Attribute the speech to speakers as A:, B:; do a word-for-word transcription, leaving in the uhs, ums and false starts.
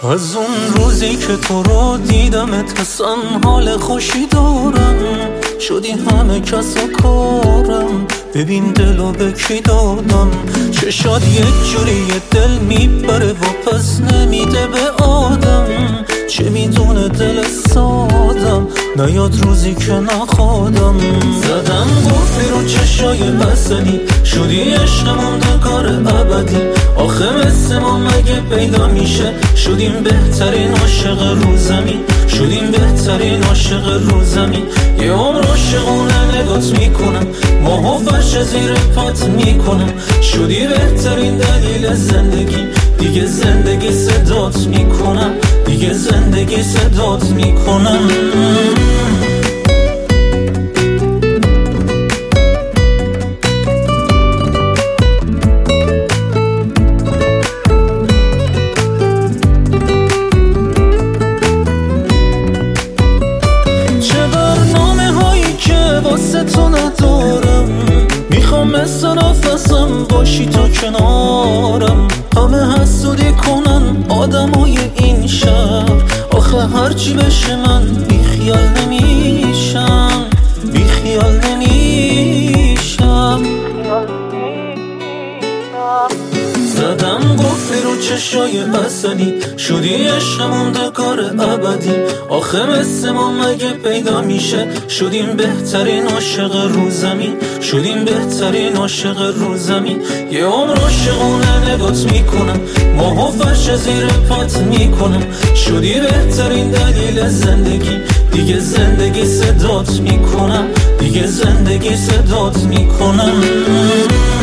A: از اون روزی که تو رو دیدمت حسن حال خوشی دارم، شدی همه کس و کارم، ببین دلو به کی دادم. چشاد یک جوری دل میبره و پس نمیده به آدم، چه میدونه دل سادم نیاد روزی که نخوادم. زدم گفتی رو چشای بسنی، شدی عشق موندگار ابدی، آخه مثل ما مگه پیدا میشه؟ شدیم بهترین عاشق رو زمین، شدیم بهترین عاشق رو زمین. یه عمر عاشقونه نگات میکنم، ماه و فرش زیر پات میکنم. شدی بهترین دلیل زندگی، دیگه زندگی صدات میکنم، دیگه زندگی صدات میکنم. واسه تو ندارم، میخوام مثل نفسم باشی تا کنارم. همه حسودی کنن آدمای این شهر، آخه هرچی بشه من بیخیال نمیشم، بیخیال نمیشم. زدم گفتی رو چشای اصلی، شدی عشق موندگار ابدی، آخه مثل ما مگه پیدا میشه؟ شدیم بهترین عاشق رو زمین، شدیم بهترین عاشق رو زمین. یه عمر عاشقونه نگات میکنم، ماه و فرش زیر پات میکنم. شدی بهترین دلیل زندگی، دیگه زندگی صدات میکنم، دیگه زندگی صدات میکنم.